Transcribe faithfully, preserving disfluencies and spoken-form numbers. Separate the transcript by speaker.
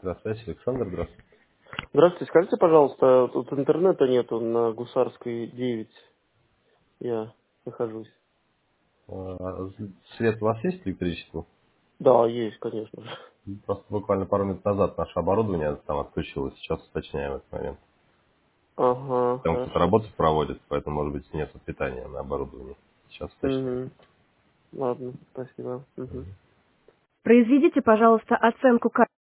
Speaker 1: Здравствуйте, Александр, здравствуйте.
Speaker 2: Здравствуйте, скажите, пожалуйста, тут интернета нету на Гусарской девять. Я нахожусь.
Speaker 1: А, Свет у вас есть электричество?
Speaker 2: Да, есть, конечно же.
Speaker 1: Просто буквально пару минут назад наше оборудование там отключилось, сейчас уточняем этот момент.
Speaker 2: Ага,
Speaker 1: Там кто-то
Speaker 2: хорошо.
Speaker 1: работу проводит, поэтому, может быть, нет питания на оборудовании. Сейчас уточняем.
Speaker 2: Угу. Ладно, спасибо. Угу.
Speaker 3: Произведите, пожалуйста, оценку